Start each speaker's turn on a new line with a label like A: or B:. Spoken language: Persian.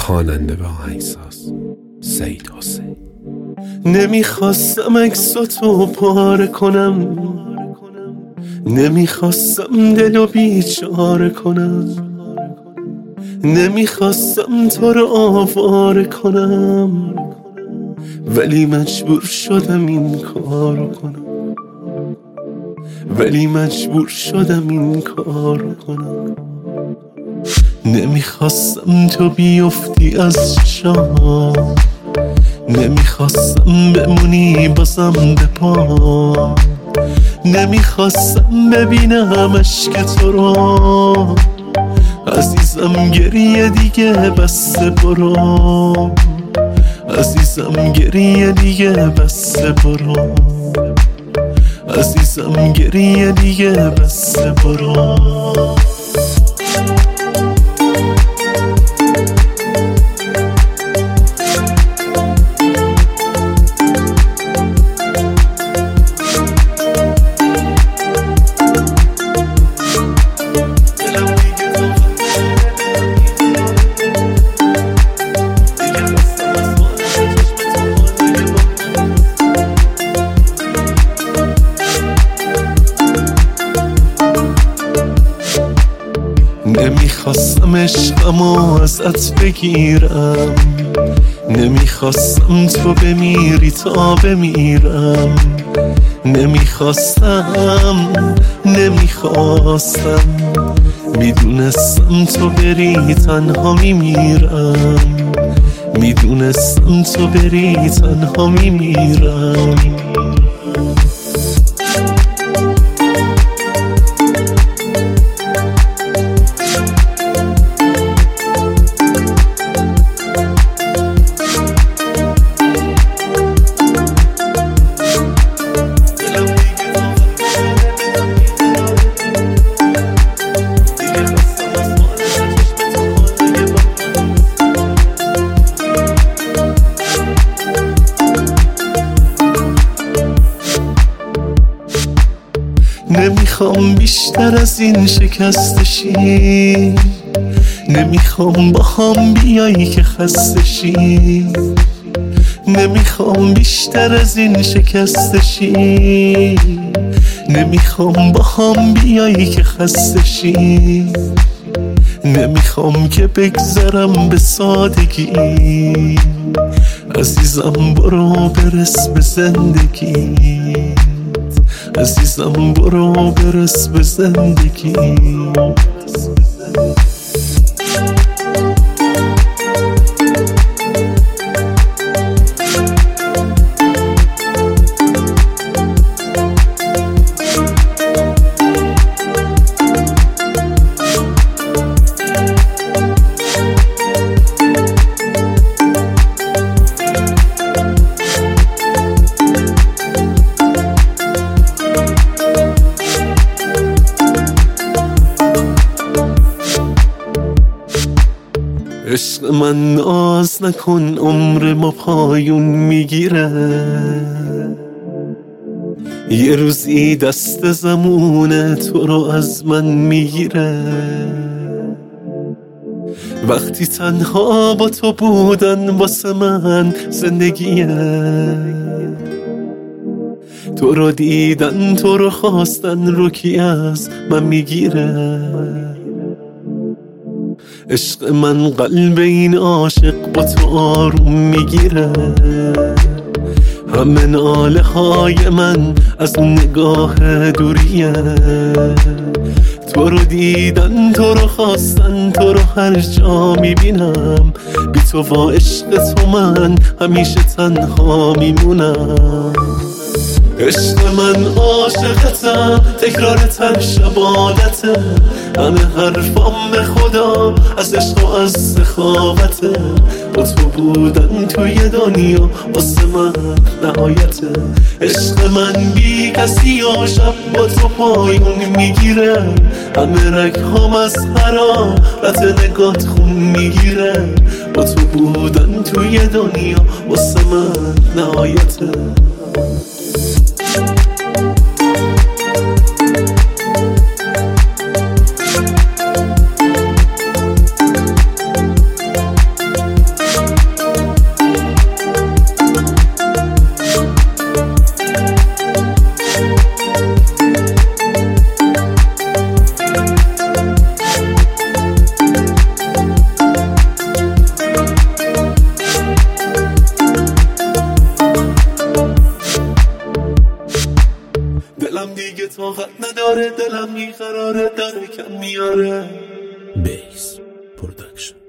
A: خواننده و آهنگساز سید حسین.
B: نمیخواستم عکساتو پاره کنم، نمیخواستم دلو بیچاره کنم، نمیخواستم تو رو آواره کنم، ولی مجبور شدم این کارو کنم، ولی مجبور شدم این کارو کنم. نمیخواستم تو بیفتی از چشام، نمیخواستم بمونی بازم به پا، نمیخواستم ببینم عشق تو رو. عزیزم گریه دیگه بس برو، عزیزم گریه دیگه بس برو، عزیزم گریه دیگه بس برو. نمیخواستم عشقمو ازت بگیرم، نمیخواستم تو بمیری تا بمیرم، نمیخواستم میدونستم تو بری تنها میمیرم، میدونستم تو بری تنها میمیرم. نمیخوام بیشتر از این شکسته شی، نمیخوام با هم بیایی که خسته شی، نمیخوام بیشتر از این شکسته شی، نمیخوام با هم بیایی که خسته شی، نمیخوام که بگذرم به سادگی. عزیزم برو برس به زندگی، عزیزم برو برس به زندگی. عشق من ناز نکن، عمر ما پایون میگیره، یه روزی دست زمونه تو رو از من میگیره. وقتی تنها با تو بودن واسه من زندگیه، تو رو دیدن تو رو خواستن رو کی از من میگیره. عشق من قلب این عاشق با تو آروم میگیره، همه ناله های من از نگاه دوریه. تو رو دیدن تو رو خواستن تو رو هر جا میبینم، بی تو با عشق تو من همیشه تنها میمونم. عشق من عاشقتم، تکرارت هر شب عادته، همه حرفام به خدا از عشق و از سخاوته. با تو بودن توی دنیا واسه من نهایته. عشق من بی کسی و شب با تو پایون میگیره، همه رگهام از حرارت نگات خون میگیره. با تو بودن توی دنیا واسه من نهایته. طاقت نداره، دلم بیقراره، داره کم میاره.
A: بیس پرودکشن.